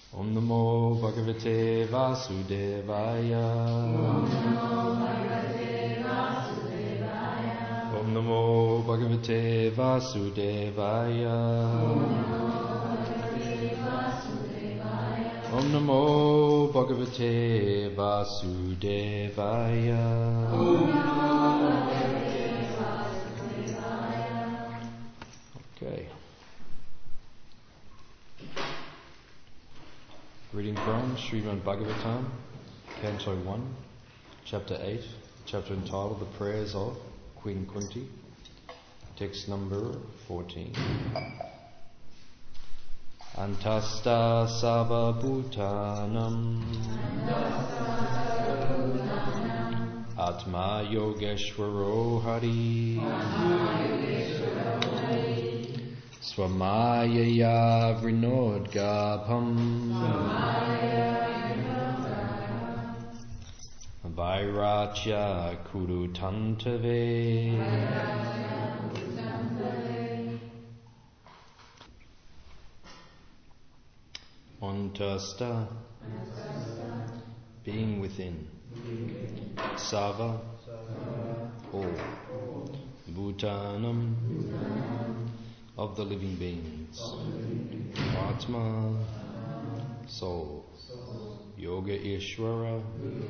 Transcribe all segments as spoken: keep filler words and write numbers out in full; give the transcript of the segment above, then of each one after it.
Om Namo Bhagavate Vasudevaya. Om Namo Bhagavate Vasudevaya. Om Namo Bhagavate Vasudevaya. Okay. Reading from Srimad Bhagavatam, Canto one, Chapter eight, chapter entitled The Prayers of Queen Kunti, text number fourteen. Antasta Sava Bhutanam Atma Yogeshwaro Hari Swamayaya Vrinodgabham Vairachya Kurutantave. Antasta, being within. Sava, all. Bhutanam, of the living beings. Atma, soul. Yoga Ishvara,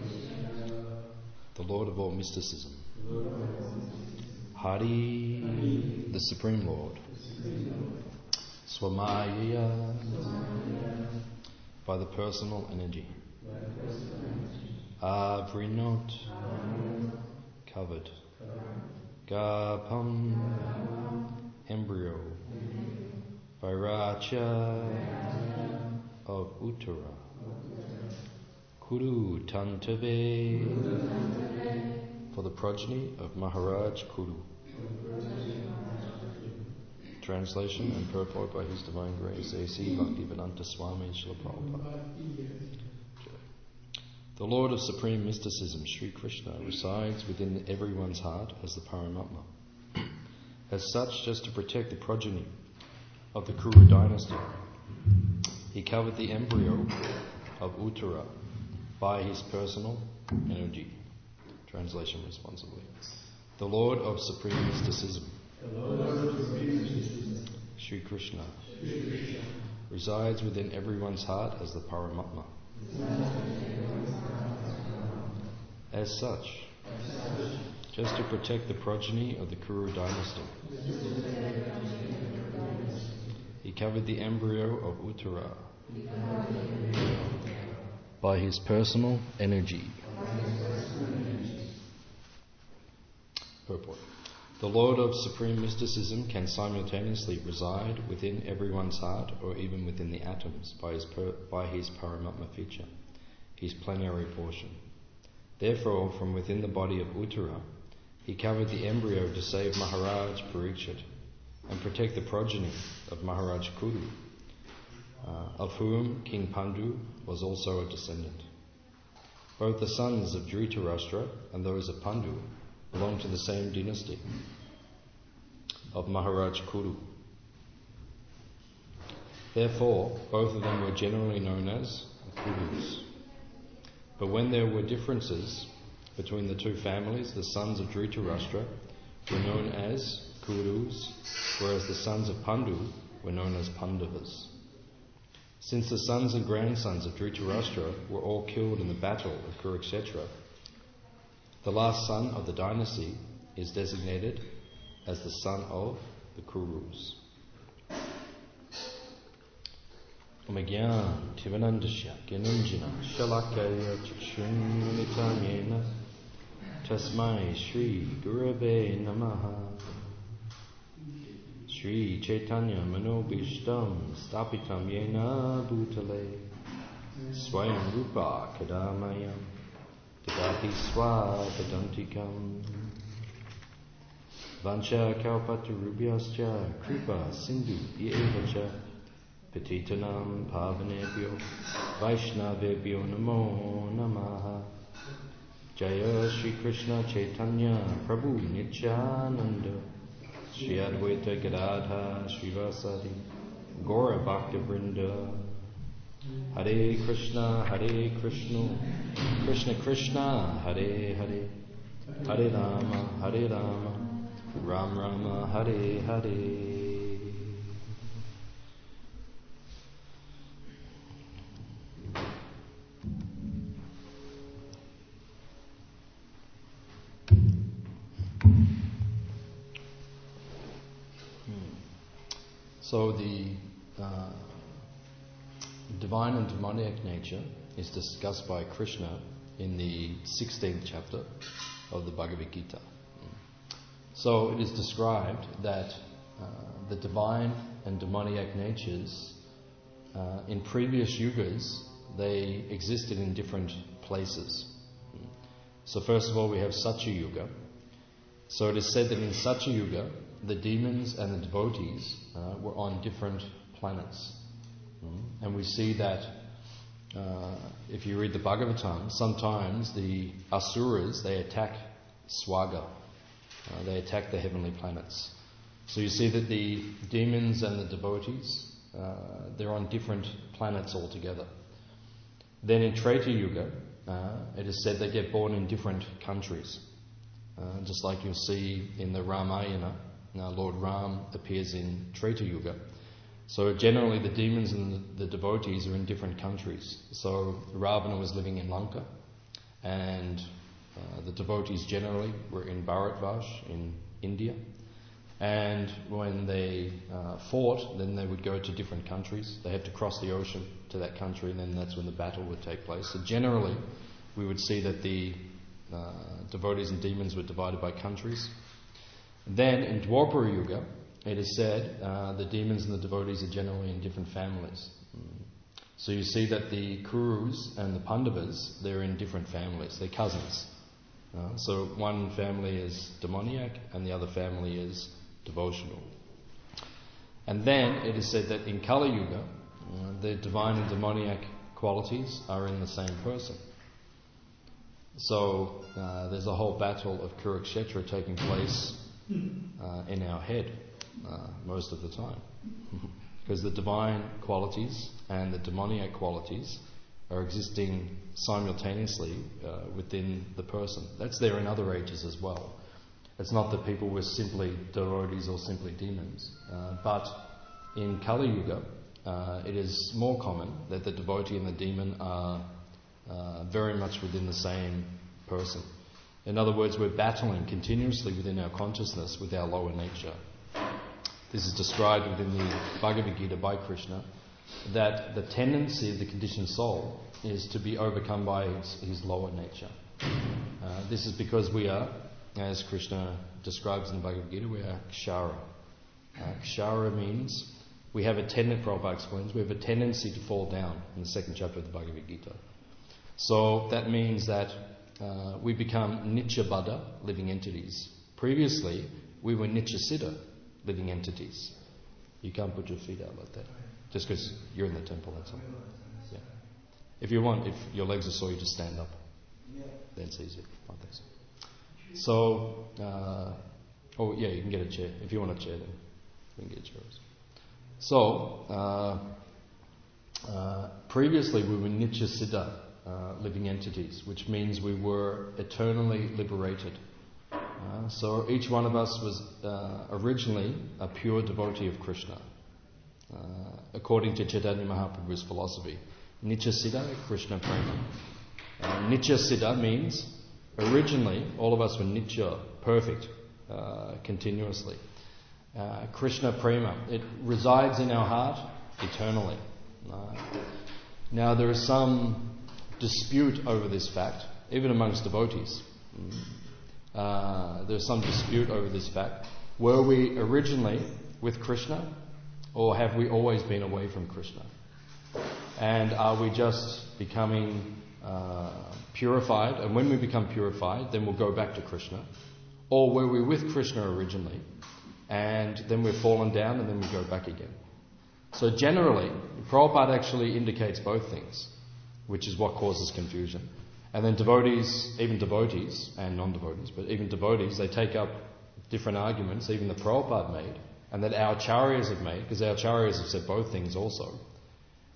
the Lord of all mysticism. Hari, the Supreme Lord. Swamaya, by the personal energy. Avrinot, covered. Garbham, embryo. Vairachya, of Uttara. Kuru Tantave, for the progeny of Maharaj Kuru. Translation and purport by His Divine Grace A C Bhaktivedanta Swami Srila Prabhupada. The Lord of Supreme Mysticism, Sri Krishna, resides within everyone's heart as the Paramatma. As such, just to protect the progeny of the Kuru dynasty, he covered the embryo of Uttara by his personal energy. Translation responsibly. The Lord of Supreme Mysticism, Sri Krishna, resides within everyone's heart as the Paramatma. As such, just to protect the progeny of the Kuru dynasty, he covered the embryo of Uttara by his personal energy. Purport. The Lord of Supreme Mysticism can simultaneously reside within everyone's heart or even within the atoms by his, per, by his Paramatma feature, his plenary portion. Therefore, from within the body of Uttara, he covered the embryo to save Maharaj Parikshit and protect the progeny of Maharaj Kuru, uh, of whom King Pandu was also a descendant. Both the sons of Dhritarashtra and those of Pandu belong to the same dynasty of Maharaj Kuru. Therefore, both of them were generally known as Kurus. But when there were differences between the two families, the sons of Dhritarashtra were known as Kurus, whereas the sons of Pandu were known as Pandavas. Since the sons and grandsons of Dhritarashtra were all killed in the battle of Kurukshetra, the last son of the dynasty is designated as the son of the Kurus. Omagyan Tivanandasya Gyananjana Shalakaya Chakshunmitanyena Tasmai Shri Gurave Namaha. Shri Chaitanya Manobishtam Stapitam Yena Bhutale Swayam Rupa Kadamayam Tadapi Swavadantikam Vancha Kalpatarubhyascha Kripa Sindhu Yevacha Petitanam Pavanebhyo Vaishnavebhyo Namo Namaha. Jaya Shri Krishna Chaitanya Prabhu Nityananda Shri Advaita Gadadha Srivasadi Gaura Bhakta Vrinda. Hare Krishna, Hare Krishna, Krishna Krishna, Hare Hare, Hare Rama, Hare Rama, Ram Rama, Hare Hare. So the uh, divine and demoniac nature is discussed by Krishna in the sixteenth chapter of the Bhagavad Gita. So it is described that uh, the divine and demoniac natures uh, in previous yugas, they existed in different places. So first of all, we have Satya Yuga. So it is said that in Satya Yuga, the demons and the devotees uh, were on different planets. Mm. And we see that uh, if you read the Bhagavatam, sometimes the Asuras, they attack Swaga. Uh, they attack the heavenly planets. So you see that the demons and the devotees, uh, they're on different planets altogether. Then in Treta Yuga, uh, it is said they get born in different countries. Uh, just like you'll see in the Ramayana, now Lord Ram appears in Treta Yuga. So generally the demons and the devotees are in different countries. So Ravana was living in Lanka, and uh, the devotees generally were in Bharatvash in India. And when they uh, fought, then they would go to different countries. They had to cross the ocean to that country, and then that's when the battle would take place. So generally we would see that the uh, devotees and demons were divided by countries. Then in Dwapara Yuga, it is said uh, the demons and the devotees are generally in different families. Mm. So you see that the Kurus and the Pandavas, they're in different families. They're cousins. Uh, so one family is demoniac and the other family is devotional. And then it is said that in Kali Yuga, uh, the divine and demoniac qualities are in the same person. So uh, there's a whole battle of Kurukshetra taking place Uh, in our head uh, most of the time. Because the divine qualities and the demoniac qualities are existing simultaneously uh, within the person. That's there in other ages as well. It's not that people were simply devotees or simply demons. Uh, but in Kali Yuga, uh, it is more common that the devotee and the demon are uh, very much within the same person. In other words, we're battling continuously within our consciousness with our lower nature. This is described within the Bhagavad Gita by Krishna, that the tendency of the conditioned soul is to be overcome by his, his lower nature. Uh, this is because we are, as Krishna describes in the Bhagavad Gita, we are kshara. Uh, kshara means we have a tendency, Prabhupada explains, we have a tendency to fall down in the second chapter of the Bhagavad Gita. So that means that Uh, we become Nitya-Baddha, living entities. Previously, we were Nitya-Siddha, living entities. You can't put your feet out like that. Just because you're in the temple, that's all. Yeah. If you want, if your legs are sore, you just stand up. That's easy. Like that. So, uh, oh yeah, you can get a chair. If you want a chair, then you can get a chair. So, uh, uh, previously we were Nitya-Siddha, Uh, living entities, which means we were eternally liberated. Uh, so each one of us was uh, originally a pure devotee of Krishna, uh, according to Chaitanya Mahaprabhu's philosophy. Nitya Siddha, Krishna Prema. Uh, Nitya Siddha means originally all of us were Nitya, perfect, uh, continuously. Uh, Krishna Prema, it resides in our heart eternally. Uh, now there is some dispute over this fact, even amongst devotees. Uh, there's some dispute over this fact. Were we originally with Krishna, or have we always been away from Krishna? And are we just becoming uh, purified, and when we become purified, then we'll go back to Krishna? Or were we with Krishna originally, and then we've fallen down, and then we go back again? So generally, Prabhupada actually indicates both things, which is what causes confusion. And then devotees, even devotees and non-devotees, but even devotees, they take up different arguments, even the Prabhupada made, and that our acharyas have made, because our acharyas have said both things also.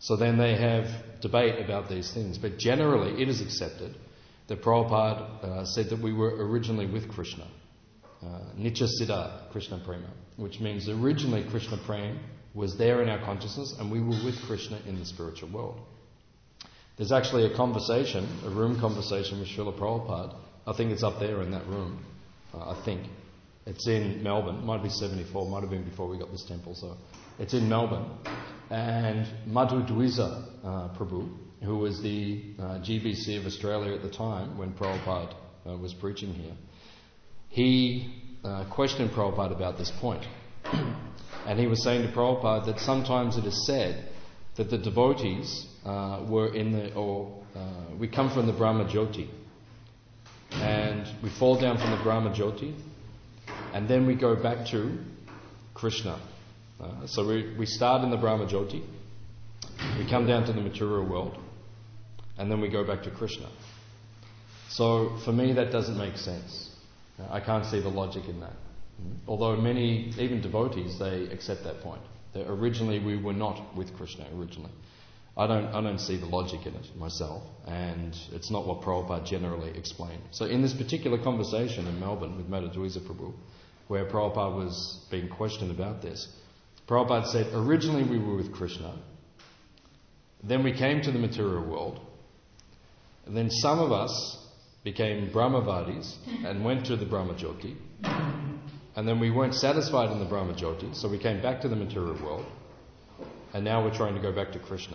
So then they have debate about these things. But generally, it is accepted that Prabhupada uh, said that we were originally with Krishna. Uh, Nitya Siddha Krishna Prema, which means originally Krishna Prema was there in our consciousness and we were with Krishna in the spiritual world. There's actually a conversation, a room conversation with Srila Prabhupada. I think it's up there in that room. Uh, I think. It's in Melbourne. It might be seventy-four, might have been before we got this temple. So it's in Melbourne. And Madhu Dwiza uh, Prabhu, who was the uh, G B C of Australia at the time when Prabhupada uh, was preaching here, he uh, questioned Prabhupada about this point. And he was saying to Prabhupada that sometimes it is said that the devotees uh, were in the, or uh, we come from the Brahma Jyoti, and we fall down from the Brahma Jyoti, and then we go back to Krishna. Uh, so we, we start in the Brahma Jyoti, we come down to the material world, and then we go back to Krishna. So for me that doesn't make sense. I can't see the logic in that. Although many, even devotees, they accept that point. That originally we were not with Krishna originally. I don't I don't see the logic in it myself, and it's not what Prabhupada generally explained. So in this particular conversation in Melbourne with Madhu Dwiza Prabhu, where Prabhupada was being questioned about this, Prabhupada said, originally we were with Krishna, then we came to the material world, and then some of us became Brahmavadis and went to the Brahma Jyoti, and then we weren't satisfied in the Brahma Jyoti, so we came back to the material world, and now we're trying to go back to Krishna.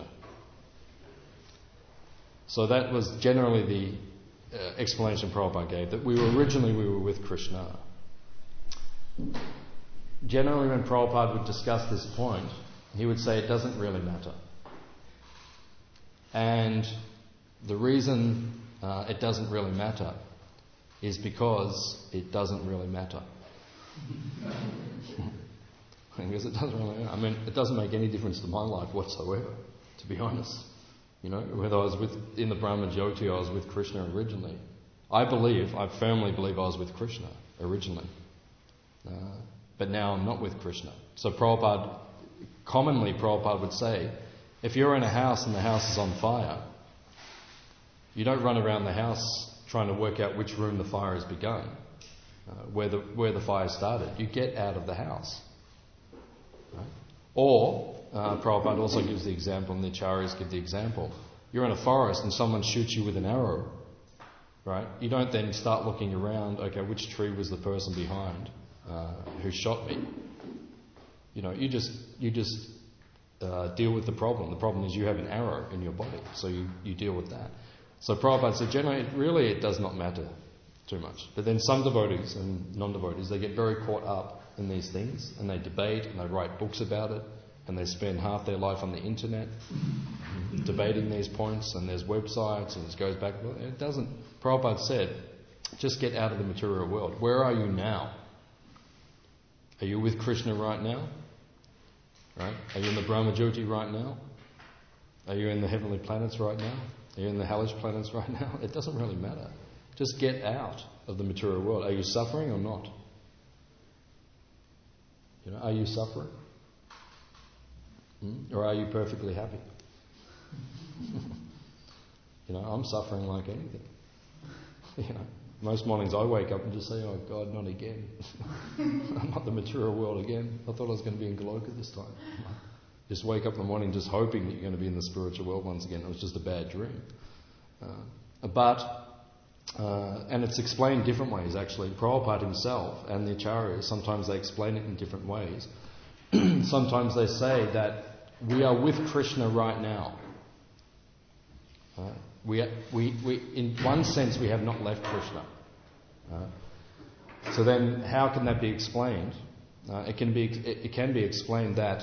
So that was generally the uh, explanation Prabhupada gave, that we were originally we were with Krishna. Generally when Prabhupada would discuss this point, he would say it doesn't really matter. And the reason uh, it doesn't really matter is because it doesn't really matter. Because it doesn't really matter. I mean, it doesn't make any difference to my life whatsoever, to be honest. You know, whether I was with in the Brahma Jyoti or I was with Krishna originally. I believe, I firmly believe I was with Krishna originally. Uh, but now I'm not with Krishna. So Prabhupada, commonly Prabhupada would say, if you're in a house and the house is on fire, you don't run around the house trying to work out which room the fire has begun, uh, where the where the fire started. You get out of the house. Right? Or, uh, Prabhupada also gives the example, and the Acharyas give the example. You're in a forest and someone shoots you with an arrow, right? You don't then start looking around, okay, which tree was the person behind uh, who shot me? You know, you just you just uh, deal with the problem. The problem is you have an arrow in your body, so you, you deal with that. So Prabhupada said, generally, really it does not matter too much. But then some devotees and non-devotees, they get very caught up in these things, and they debate, and they write books about it, and they spend half their life on the internet debating these points, and there's websites, and it goes back. It doesn't. Prabhupada said, just get out of the material world. Where are you now? Are you with Krishna right now? Right? Are you in the Brahma Jyoti right now? Are you in the heavenly planets right now? Are you in the hellish planets right now? It doesn't really matter. Just get out of the material world. Are you suffering or not? You know, are you suffering? Hmm? Or are you perfectly happy? You know, I'm suffering like anything. You know, most mornings I wake up and just say, oh God, not again. Not the material world again. I thought I was going to be in Goloka this time. Just wake up in the morning just hoping that you're going to be in the spiritual world once again. It was just a bad dream. Uh, but, uh, and it's explained different ways actually. Prabhupada himself and the Acharyas, sometimes they explain it in different ways. Sometimes they say that we are with Krishna right now. Uh, we, are, we, we, in one sense, we have not left Krishna. Uh, so then, how can that be explained? Uh, it can be it, it can be explained that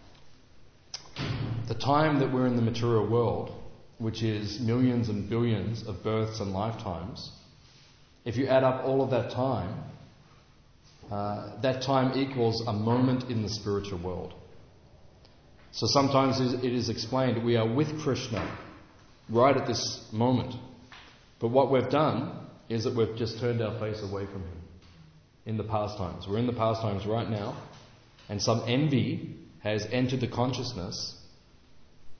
the time that we're in the material world, which is millions and billions of births and lifetimes, if you add up all of that time, uh, that time equals a moment in the spiritual world. So sometimes it is explained we are with Krishna right at this moment. But what we've done is that we've just turned our face away from Him in the pastimes. We're in the pastimes right now, and some envy has entered the consciousness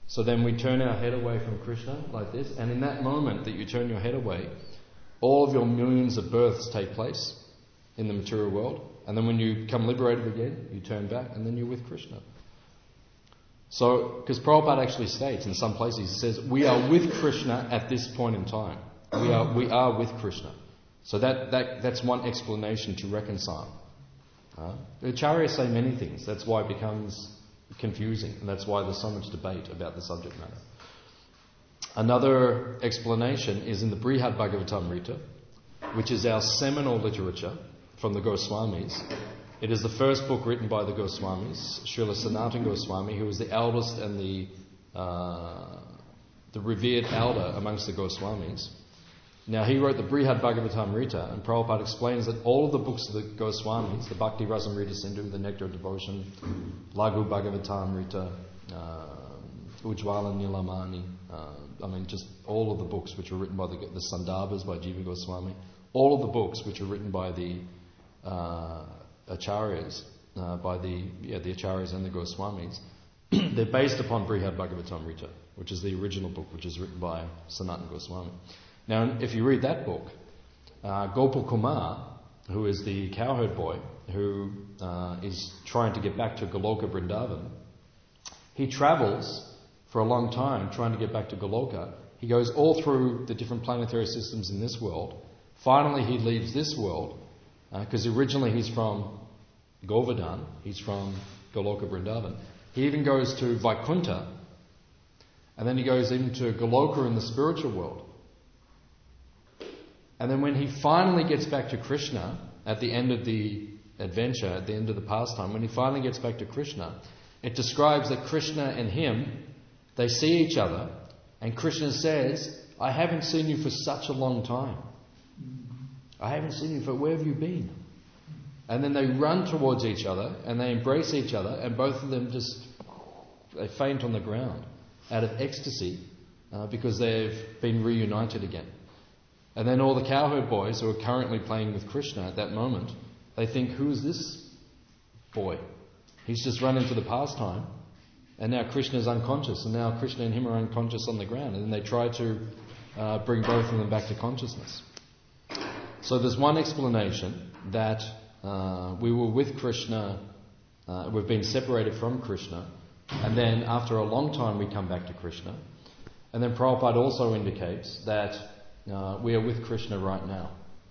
So then we turn our head away from Krishna like this, and in that moment that you turn your head away, all of your millions of births take place in the material world, and then when you become liberated again, you turn back, and then you're with Krishna. So, because Prabhupada actually states in some places, he says, we are with Krishna at this point in time. We are we are with Krishna. So that, that that's one explanation to reconcile. Uh, the Acharyas say many things. That's why it becomes confusing, and that's why there's so much debate about the subject matter. Another explanation is in the Brihad Bhagavatamrita, which is our seminal literature from the Goswamis. It is the first book written by the Goswamis, Srila Sanatana Goswami, who was the eldest and the uh, the revered elder amongst the Goswamis. Now, he wrote the Brihad Bhagavatamrita, and Prabhupada explains that all of the books of the Goswamis, the Bhakti Rasamrita Sindhu, the Nectar of Devotion, Laghu Bhagavatamrita, uh, Ujjvala Nilamani, uh, I mean, just all of the books which were written by the, the Sandarbhas by Jiva Goswami, all of the books which were written by the uh, Acharyas, uh, by the yeah, the Acharyas and the Goswamis, they're based upon Brihad Bhagavatamrita, which is the original book, which is written by Sanatana Goswami. Now, if you read that book, uh, Gopal Kumar, who is the cowherd boy, who uh, is trying to get back to Goloka Vrindavan, he travels for a long time trying to get back to Goloka. He goes all through the different planetary systems in this world. Finally, he leaves this world, because uh, originally he's from Govardhan, he's from Goloka Vrindavan. He even goes to Vaikuntha, and then he goes into Goloka in the spiritual world. And then when he finally gets back to Krishna, at the end of the adventure, at the end of the pastime, when he finally gets back to Krishna, it describes that Krishna and him, they see each other, and Krishna says, I haven't seen you for such a long time. I haven't seen you for, where have you been? And then they run towards each other, and they embrace each other, and both of them just, they faint on the ground out of ecstasy uh, because they've been reunited again. And then all the cowherd boys who are currently playing with Krishna at that moment, they think, who is this boy? He's just run into the pastime, and now Krishna's unconscious, and now Krishna and him are unconscious on the ground. And then they try to uh, bring both of them back to consciousness. So there's one explanation that uh, we were with Krishna, uh, we've been separated from Krishna, and then after a long time we come back to Krishna. And then Prabhupada also indicates that Uh, we are with Krishna right now.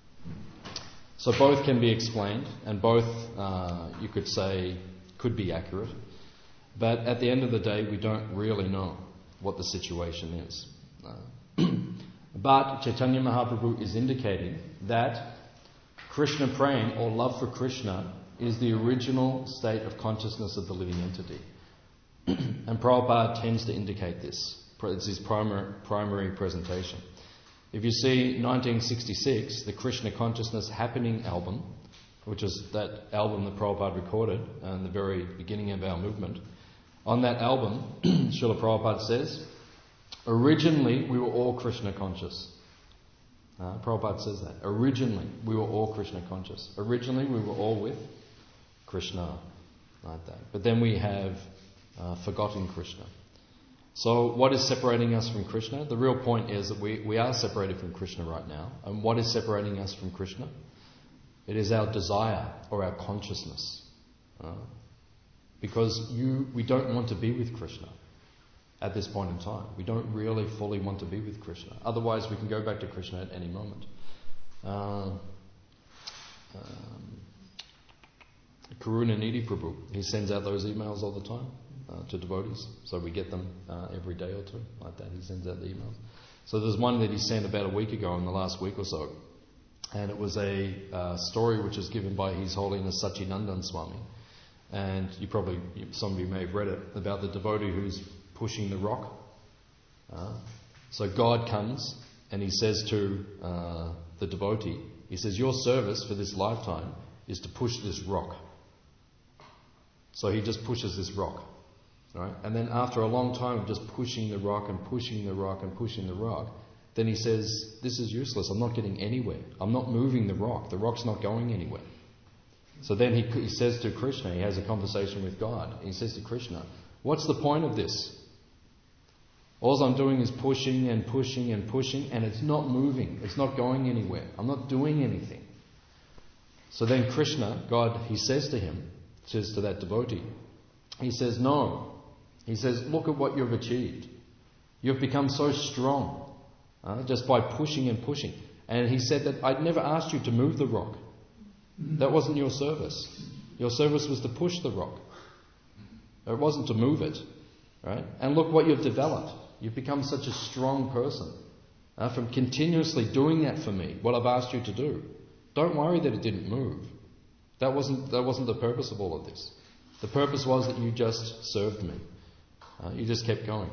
So both can be explained, and both, uh, you could say, could be accurate. But at the end of the day, we don't really know what the situation is. Uh, but Chaitanya Mahaprabhu is indicating that Krishna praying, or love for Krishna, is the original state of consciousness of the living entity. And Prabhupada tends to indicate this. It's his primary, primary presentation. If you see nineteen sixty-six, the Krishna Consciousness Happening album, which is that album that Prabhupada recorded in the very beginning of our movement, on that album, Srila Prabhupada says, originally we were all Krishna conscious. Uh, Prabhupada says that. Originally we were all Krishna conscious. Originally we were all with Krishna, like that. But then we have uh, forgotten Krishna. So what is separating us from Krishna? The real point is that we, we are separated from Krishna right now. And what is separating us from Krishna? It is our desire or our consciousness. Uh, because you, we don't want to be with Krishna at this point in time. We don't really fully want to be with Krishna. Otherwise we can go back to Krishna at any moment. Uh, um, Karuna Nidhi Prabhu, he sends out those emails all the time. Uh, to devotees, so we get them uh, every day or two, like that. He sends out the emails. So there's one that he sent about a week ago, in the last week or so, and it was a uh, story which was given by His Holiness Satchidananda Swami, and you probably, some of you may have read it, about the devotee who's pushing the rock. Uh, so God comes and he says to uh, the devotee, he says, your service for this lifetime is to push this rock. So he just pushes this rock. Right? And then after a long time of just pushing the rock and pushing the rock and pushing the rock, then he says, this is useless, I'm not getting anywhere. I'm not moving the rock, the rock's not going anywhere. So then he, he says to Krishna, he has a conversation with God, and he says to Krishna, what's the point of this? All I'm doing is pushing and pushing and pushing, and it's not moving. It's not going anywhere. I'm not doing anything. So then Krishna, God, he says to him, says to that devotee, he says, no. He says, look at what you've achieved. You've become so strong uh, just by pushing and pushing. And he said that I'd never asked you to move the rock. That wasn't your service. Your service was to push the rock. It wasn't to move it. Right? And look what you've developed. You've become such a strong person uh, from continuously doing that for me, what I've asked you to do. Don't worry that it didn't move. That wasn't, that wasn't the purpose of all of this. The purpose was that you just served me. Uh, you just kept going.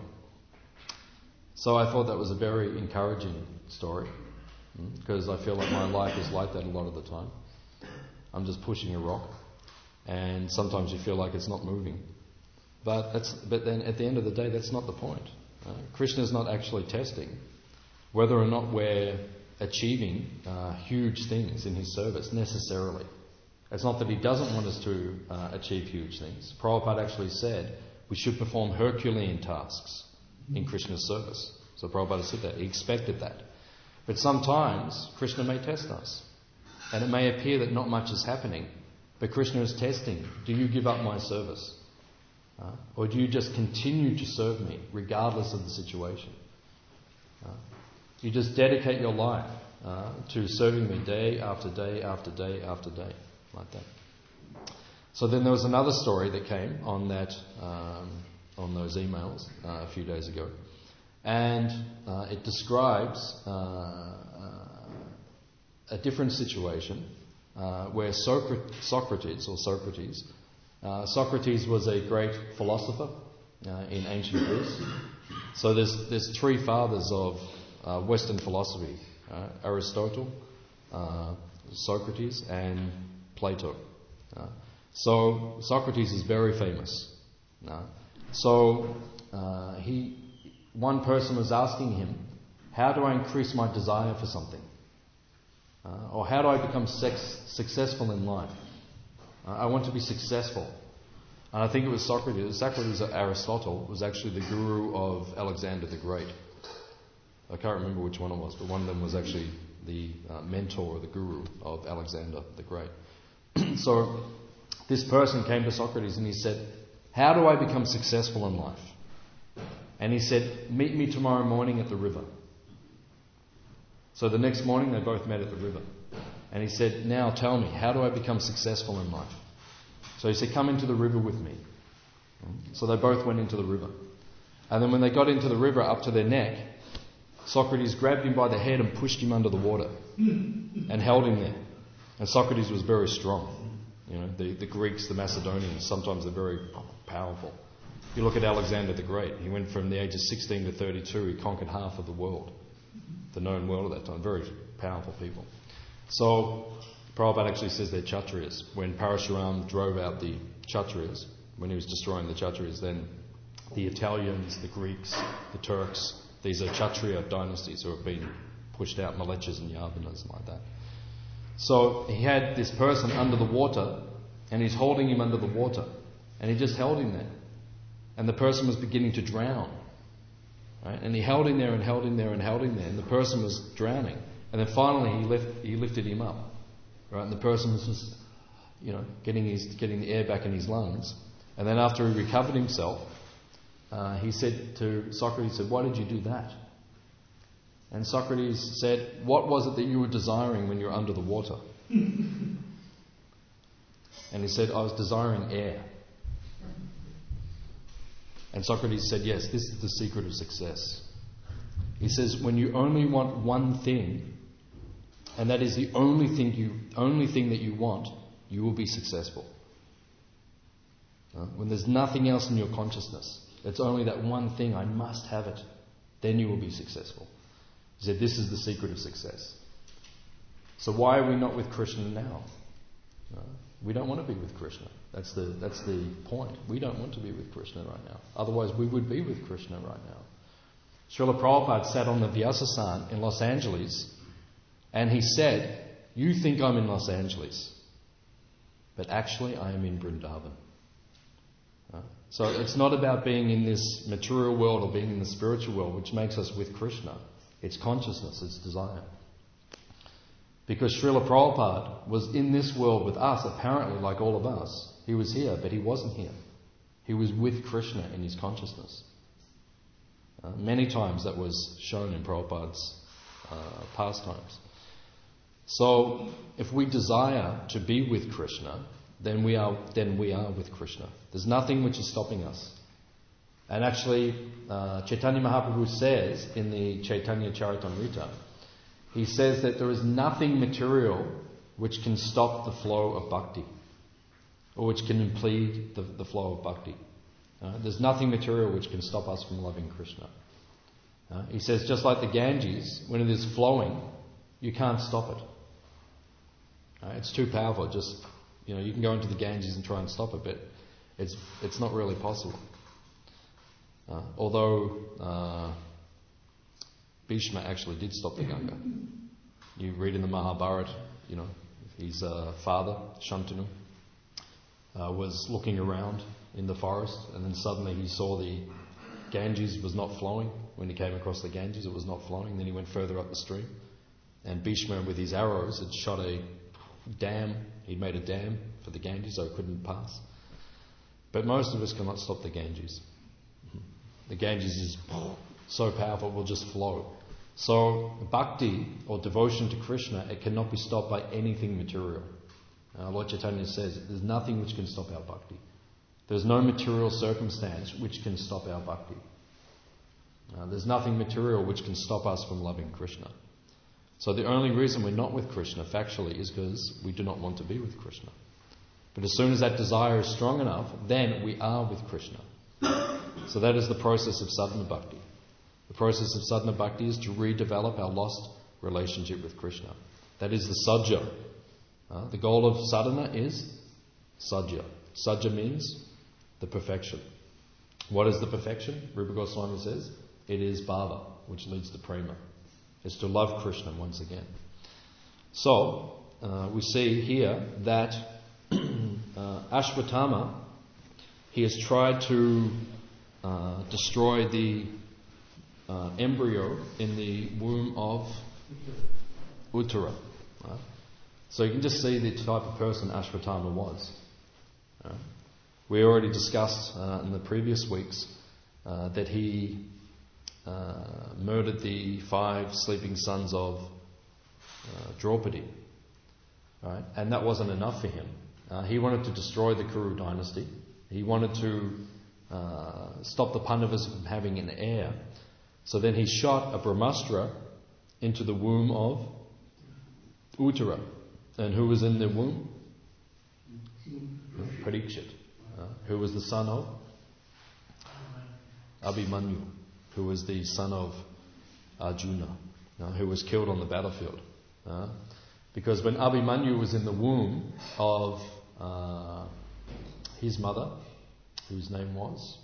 So I thought that was a very encouraging story, because I feel like my life is like that a lot of the time. I'm just pushing a rock, and sometimes you feel like it's not moving. But that's, but then at the end of the day, that's not the point. Uh, Krishna's not actually testing whether or not we're achieving uh, huge things in his service necessarily. It's not that he doesn't want us to uh, achieve huge things. Prabhupada actually said we should perform Herculean tasks in Krishna's service. So Prabhupada said that. He expected that. But sometimes Krishna may test us. And it may appear that not much is happening. But Krishna is testing. Do you give up my service? Uh, or do you just continue to serve me regardless of the situation? Uh, you just dedicate your life uh, to serving me day after day after day after day. Like that. So then there was another story that came on that um, on those emails uh, a few days ago, and uh, it describes uh, uh, a different situation uh, where Socrates or Socrates uh, Socrates was a great philosopher uh, in ancient Greece. So there's there's three fathers of uh, Western philosophy: uh, Aristotle, uh, Socrates, and Plato. Uh, so Socrates is very famous. Uh, so uh, he, one person was asking him, how do I increase my desire for something? Uh, or how do I become sex, successful in life? Uh, I want to be successful. And I think it was Socrates, Socrates or Aristotle was actually the guru of Alexander the Great. I can't remember which one it was, but one of them was actually the uh, mentor or the guru of Alexander the Great. So this person came to Socrates and he said, how do I become successful in life? And he said, meet me tomorrow morning at the river. So the next morning they both met at the river. And he said, now tell me, how do I become successful in life? So he said, come into the river with me. So they both went into the river. And then when they got into the river up to their neck, Socrates grabbed him by the head and pushed him under the water and held him there. And Socrates was very strong. You know, the, the Greeks, the Macedonians, sometimes they're very powerful. You look at Alexander the Great. He went from the age of sixteen to thirty-two. He conquered half of the world, the known world at that time. Very powerful people. So Prabhupada actually says they're Kshatriyas. When Parashuram drove out the Kshatriyas, when he was destroying the Kshatriyas, then the Italians, the Greeks, the Turks, these are Kshatriya dynasties who have been pushed out, Malechas and Yavanas and like that. So he had this person under the water, and he's holding him under the water, and he just held him there. And the person was beginning to drown. Right? And he held him there and held him there and held him there, and the person was drowning. And then finally he lift, he lifted him up. Right? And the person was just, you know, getting his getting the air back in his lungs. And then after he recovered himself, uh, he said to Socrates, he said, why did you do that? And Socrates said, what was it that you were desiring when you were under the water? And he said, I was desiring air. And Socrates said, yes, this is the secret of success. He says, when you only want one thing, and that is the only thing you, only thing that you want, you will be successful. Uh, when there's nothing else in your consciousness, it's only that one thing, I must have it, then you will be successful. He said, this is the secret of success. So why are we not with Krishna now? Uh, we don't want to be with Krishna. That's the that's the point. We don't want to be with Krishna right now. Otherwise we would be with Krishna right now. Srila Prabhupada sat on the Vyasasan in Los Angeles, and he said, you think I'm in Los Angeles, but actually I am in Vrindavan. Uh, So it's not about being in this material world or being in the spiritual world which makes us with Krishna. It's consciousness, it's desire. Because Srila Prabhupada was in this world with us, apparently like all of us. He was here, but he wasn't here. He was with Krishna in his consciousness. Uh, many times that was shown in Prabhupada's uh, pastimes. So, if we desire to be with Krishna, then we are then we are with Krishna. There's nothing which is stopping us. And actually, uh, Chaitanya Mahaprabhu says in the Chaitanya Charitamrita, he says that there is nothing material which can stop the flow of bhakti, or which can impede the, the flow of bhakti. Uh, there's nothing material which can stop us from loving Krishna. Uh, he says, just like the Ganges, when it is flowing, you can't stop it. Uh, it's too powerful. Just, you know, you can go into the Ganges and try and stop it, but it's it's not really possible. Uh, although uh, Bhishma actually did stop the Ganga. You read in the Mahabharata, you know, his uh, father, Shantanu, uh, was looking around in the forest, and then suddenly he saw the Ganges was not flowing. When he came across the Ganges, it was not flowing. Then he went further up the stream, and Bhishma, with his arrows, had shot a dam. He'd made a dam for the Ganges, so it couldn't pass. But most of us cannot stop the Ganges. The Ganges is so powerful, it will just flow. So bhakti, or devotion to Krishna, it cannot be stopped by anything material. Uh, Lord Chaitanya says there's nothing which can stop our bhakti. There's no material circumstance which can stop our bhakti. Uh, there's nothing material which can stop us from loving Krishna. So the only reason we're not with Krishna, factually, is because we do not want to be with Krishna. But as soon as that desire is strong enough, then we are with Krishna. So that is the process of sadhana bhakti. The process of sadhana bhakti is to redevelop our lost relationship with Krishna. That is the sajja. Uh, the goal of sadhana is sajja. Sajja means the perfection. What is the perfection? Rupa Goswami says, it is bhava, which leads to prema. It's to love Krishna once again. So, uh, we see here that uh, Ashwatthama, he has tried to uh, destroy the uh, embryo in the womb of Uttara. Right? So you can just see the type of person Ashwatthama was. Right? We already discussed uh, in the previous weeks uh, that he uh, murdered the five sleeping sons of uh, Draupadi. Right? And that wasn't enough for him. Uh, he wanted to destroy the Kuru dynasty. He wanted to uh, stop the Pandavas from having an heir. So then he shot a Brahmastra into the womb of Uttara. And who was in the womb? Parikshit. Uh, who was the son of? Abhimanyu. Who was the son of Arjuna. Uh, who was killed on the battlefield. Uh, because when Abhimanyu was in the womb of uh, his mother, whose name was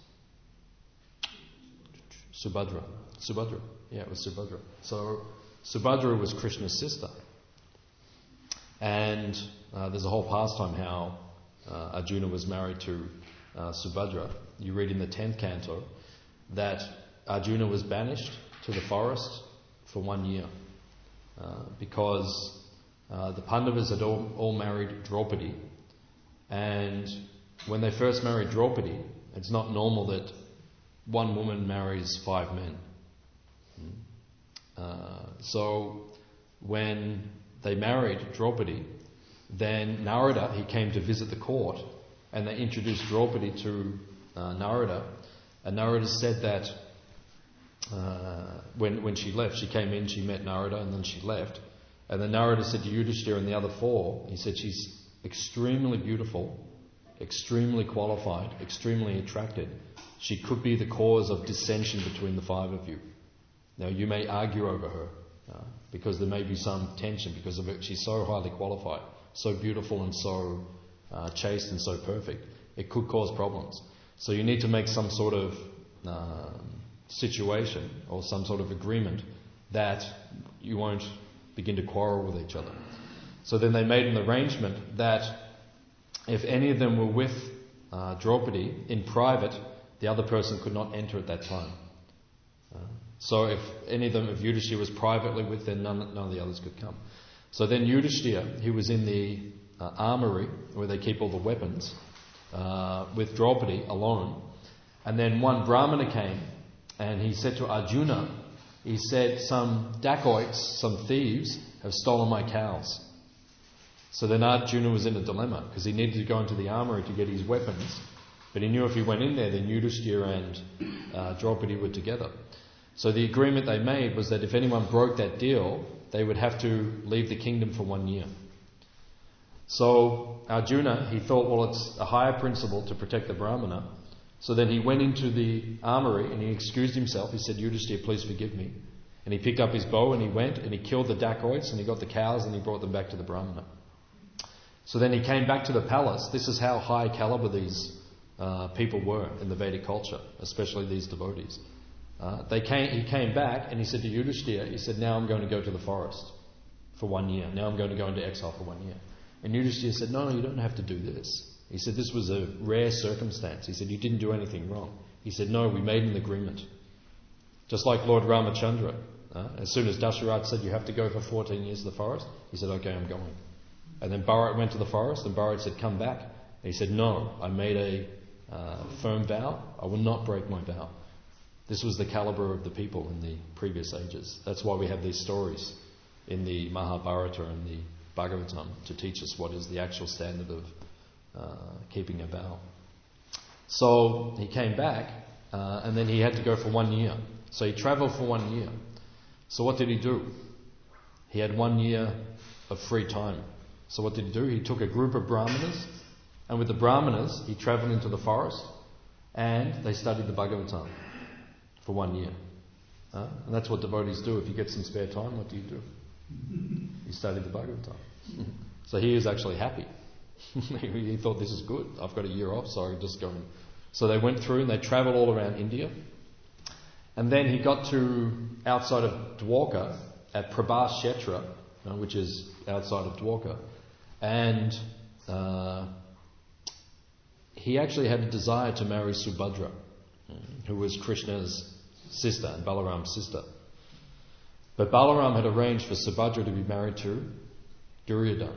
Subhadra. Subhadra. Yeah, it was Subhadra. So Subhadra was Krishna's sister. And uh, there's a whole pastime how uh, Arjuna was married to uh, Subhadra. You read in the tenth canto that Arjuna was banished to the forest for one year uh, because uh, the Pandavas had all, all married Draupadi. And when they first married Draupadi, it's not normal that one woman marries five men. Uh, so when they married Draupadi, then Narada, he came to visit the court, and they introduced Draupadi to uh, Narada. And Narada said that uh, when when she left, she came in, she met Narada, and then she left. And then Narada said to Yudhishthira and the other four, he said, she's extremely beautiful, extremely qualified, extremely attracted. She could be the cause of dissension between the five of you. Now, you may argue over her uh, because there may be some tension because of it. She's so highly qualified, so beautiful and so uh, chaste and so perfect. It could cause problems. So you need to make some sort of uh, situation or some sort of agreement that you won't begin to quarrel with each other. So then they made an arrangement that if any of them were with uh, Draupadi in private, the other person could not enter at that time. Uh, so if any of them, if Yudhishthira was privately with, then none, none of the others could come. So then Yudhishthira, he was in the uh, armory where they keep all the weapons, uh, with Draupadi alone. And then one Brahmana came and he said to Arjuna, he said, some dacoits, some thieves have stolen my cows. So then Arjuna was in a dilemma because he needed to go into the armory to get his weapons. But he knew if he went in there, then Yudhishthira and uh, Draupadi were together. So the agreement they made was that if anyone broke that deal, they would have to leave the kingdom for one year. So Arjuna, he thought, well, it's a higher principle to protect the Brahmana. So then he went into the armory and he excused himself. He said, Yudhishthira, please forgive me. And he picked up his bow and he went and he killed the dacoits and he got the cows and he brought them back to the Brahmana. So then he came back to the palace. This is how high caliber these uh, people were in the Vedic culture, especially these devotees. Uh, they came. He came back and he said to Yudhishthira, he said, now I'm going to go to the forest for one year. Now I'm going to go into exile for one year. And Yudhishthira said, no, no, you don't have to do this. He said, this was a rare circumstance. He said, you didn't do anything wrong. He said, no, we made an agreement. Just like Lord Ramachandra. Uh, as soon as Dasharatha said, you have to go for fourteen years to the forest, he said, okay, I'm going. And then Bharat went to the forest and Bharat said, come back. And he said, no, I made a uh, firm vow. I will not break my vow. This was the caliber of the people in the previous ages. That's why we have these stories in the Mahabharata and the Bhagavatam to teach us what is the actual standard of uh, keeping a vow. So he came back uh, and then he had to go for one year. So he travelled for one year. So what did he do? He had one year of free time. So what did he do? He took a group of Brahmanas, and with the Brahmanas he travelled into the forest and they studied the Bhagavatam for one year. Uh, and that's what devotees do. If you get some spare time, what do you do? You study the Bhagavatam. So he was actually happy. He thought, this is good. I've got a year off, so I can just go. And... So they went through and they travelled all around India. And then he got to outside of Dwarka at Prabhas Kshetra, uh, which is outside of Dwarka. And uh, he actually had a desire to marry Subhadra, who was Krishna's sister and Balaram's sister. But Balaram had arranged for Subhadra to be married to Duryodhana.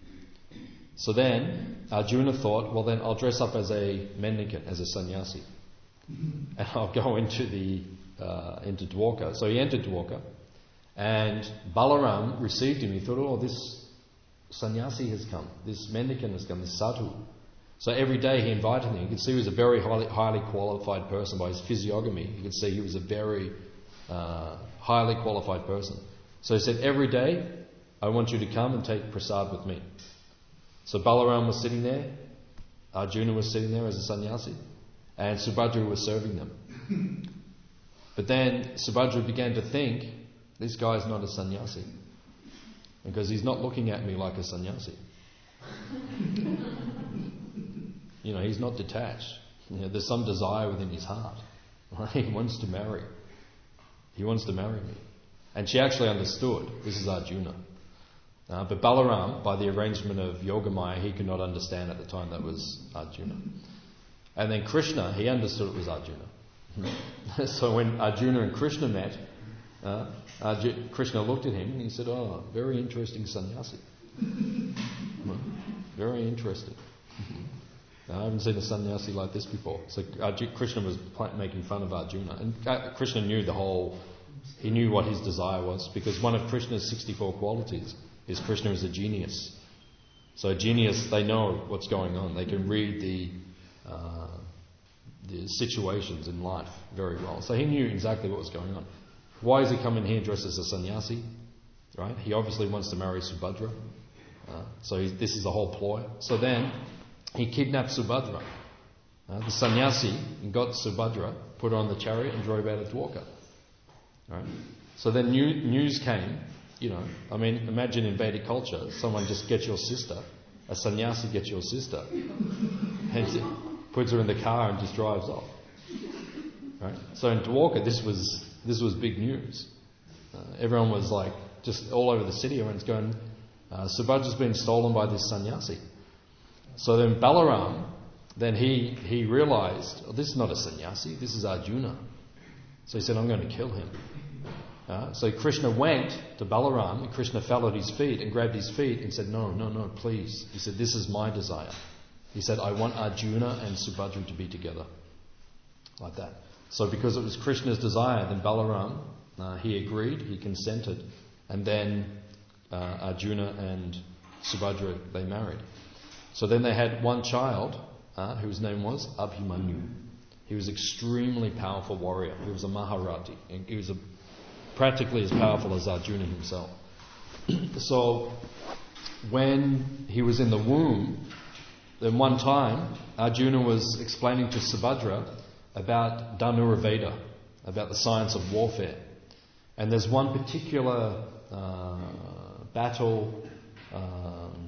So then Arjuna thought, well then I'll dress up as a mendicant, as a sannyasi. And I'll go into the uh, into Dwarka. So he entered Dwarka and Balaram received him. He thought, oh, this sannyasi has come, this mendicant has come, this sadhu. So every day he invited him. You could see he was a very highly, highly qualified person by his physiognomy. You could see he was a very uh, highly qualified person. So he said, every day I want you to come and take prasad with me. So Balaram was sitting there, Arjuna was sitting there as a sannyasi, and Subhadra was serving them. But then Subhadra began to think, this guy's not a sannyasi, because he's not looking at me like a sannyasi. You know, he's not detached. You know, there's some desire within his heart. Right? He wants to marry. He wants to marry me. And she actually understood, this is Arjuna. Uh, but Balaram, by the arrangement of Yogamaya, he could not understand at the time that was Arjuna. And then Krishna, he understood it was Arjuna. So when Arjuna and Krishna met, uh, Arjuna, Krishna looked at him and he said, oh, very interesting sannyasi. Very interesting. Now, I haven't seen a sannyasi like this before. So Arjuna, Krishna was making fun of Arjuna. And uh, Krishna knew the whole, he knew what his desire was, because one of Krishna's sixty-four qualities is Krishna is a genius. So a genius, they know what's going on. They can read the uh, the situations in life very well. So he knew exactly what was going on. Why is he coming here dressed as a sannyasi? Right? He obviously wants to marry Subhadra. Uh, so he, this is a whole ploy. So then he kidnapped Subhadra. Uh, the sannyasi got Subhadra, put her on the chariot and drove out of Dwarka. Right? So then new, news came. You know, I mean, imagine in Vedic culture, someone just gets your sister, a sannyasi gets your sister, and puts her in the car and just drives off. Right? So in Dwarka, this was this was big news. Uh, everyone was like, just all over the city, everyone's going, uh, Subhadra's been stolen by this sannyasi. So then Balaram, then he, he realized, oh, this is not a sannyasi, this is Arjuna. So he said, I'm going to kill him. Uh, so Krishna went to Balaram, and Krishna fell at his feet and grabbed his feet and said, no, no, no, please. He said, this is my desire. He said, I want Arjuna and Subhadra to be together. Like that. So because it was Krishna's desire, then Balaram, uh, he agreed, he consented, and then uh, Arjuna and Subhadra, they married. So then they had one child, uh, whose name was Abhimanyu. He was an extremely powerful warrior. He was a Maharati. And he was a, practically as powerful as Arjuna himself. So when he was in the womb, then one time Arjuna was explaining to Subhadra about Dhanurveda, about the science of warfare. And there's one particular uh, battle um,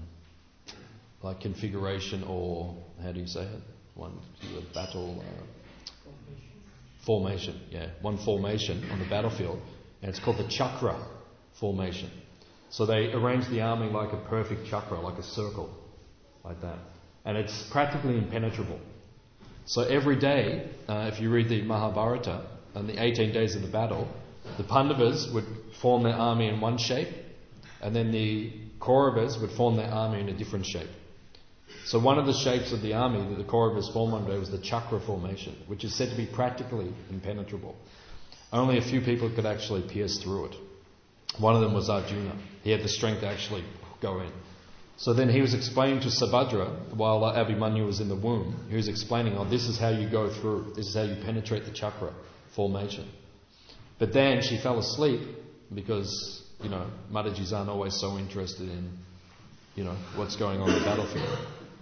like configuration, or how do you say it? One particular battle uh, formation. Yeah, one formation on the battlefield, and it's called the chakra formation. So they arrange the army like a perfect chakra, like a circle, like that. And it's practically impenetrable. So every day, uh, if you read the Mahabharata, on the eighteen days of the battle, the Pandavas would form their army in one shape, and then the Kauravas would form their army in a different shape. So one of the shapes of the army that the Kauravas formed one day was the chakra formation, which is said to be practically impenetrable. Only a few people could actually pierce through it. One of them was Arjuna. He had the strength to actually go in. So then he was explaining to Subhadra, while Abhimanyu was in the womb, he was explaining, oh, this is how you go through, this is how you penetrate the chakra formation. But then she fell asleep because, you know, Matajis aren't always so interested in, you know, what's going on in the battlefield.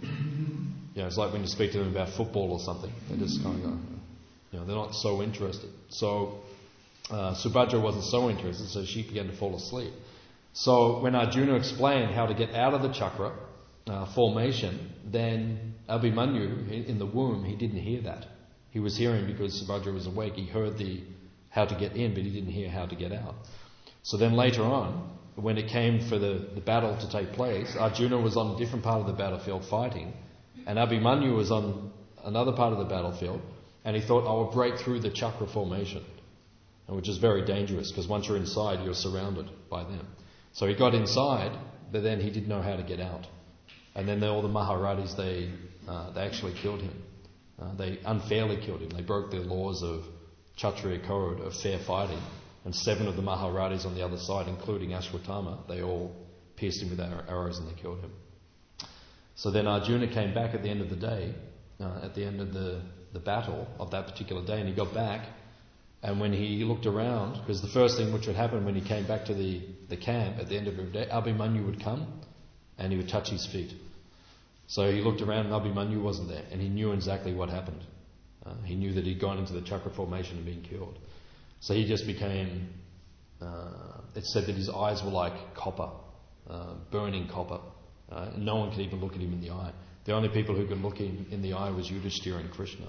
You know, it's like when you speak to them about football or something, they just kind of go, you know, they're not so interested. So uh, Subhadra wasn't so interested, so she began to fall asleep. So when Arjuna explained how to get out of the chakra uh, formation, then Abhimanyu in the womb, he didn't hear that. He was hearing because Subhadra was awake. He heard the how to get in, but he didn't hear how to get out. So then later on, when it came for the, the battle to take place, Arjuna was on a different part of the battlefield fighting, and Abhimanyu was on another part of the battlefield, and he thought, I will break through the chakra formation, which is very dangerous because once you're inside, you're surrounded by them. So he got inside, but then he didn't know how to get out. And then all the Maharatis, they uh, they actually killed him. Uh, they unfairly killed him. They broke the laws of Kshatriya code of fair fighting. And seven of the Maharatis on the other side, including Ashwatthama, they all pierced him with arrows and they killed him. So then Arjuna came back at the end of the day, uh, at the end of the, the battle of that particular day, and he got back. And when he looked around, because the first thing which would happen when he came back to the, the camp at the end of every day, Abhimanyu would come and he would touch his feet. So he looked around and Abhimanyu wasn't there, and he knew exactly what happened. Uh, he knew that he'd gone into the chakra formation and been killed. So he just became, uh, it's said that his eyes were like copper, uh, burning copper. Uh, and no one could even look at him in the eye. The only people who could look him in the eye was Yudhishthira and Krishna.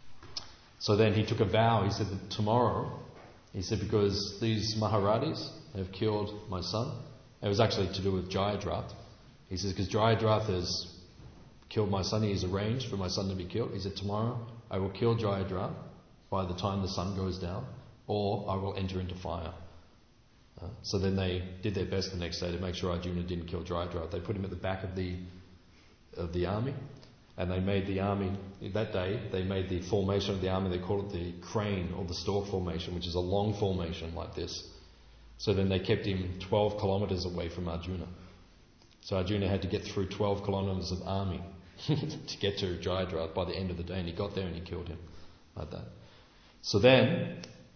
So then he took a vow. He said that tomorrow, he said, because these Maharatis have killed my son. It was actually to do with Jayadratha. He says, because Jayadratha has killed my son, he has arranged for my son to be killed. He said, tomorrow I will kill Jayadratha by the time the sun goes down, or I will enter into fire. Uh, so then they did their best the next day to make sure Arjuna didn't kill Jayadratha. They put him at the back of the of the army. And they made the army, that day, they made the formation of the army, they called it the crane or the stork formation, which is a long formation like this. So then they kept him twelve kilometres away from Arjuna. So Arjuna had to get through twelve kilometres of army to get to Jayadratha by the end of the day, and he got there and he killed him like that. So then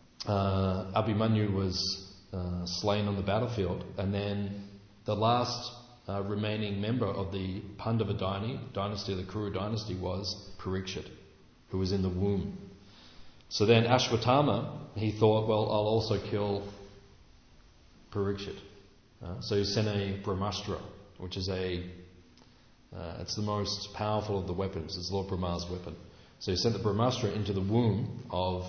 uh, Abhimanyu was uh, slain on the battlefield, and then the last Uh, remaining member of the Pandava dynasty, the Kuru dynasty, was Parikshit, who was in the womb. So then Ashwatthama, he thought, well, I'll also kill Parikshit. Uh, so he sent a Brahmastra, which is a, uh, it's the most powerful of the weapons. It's Lord Brahma's weapon. So he sent the Brahmastra into the womb of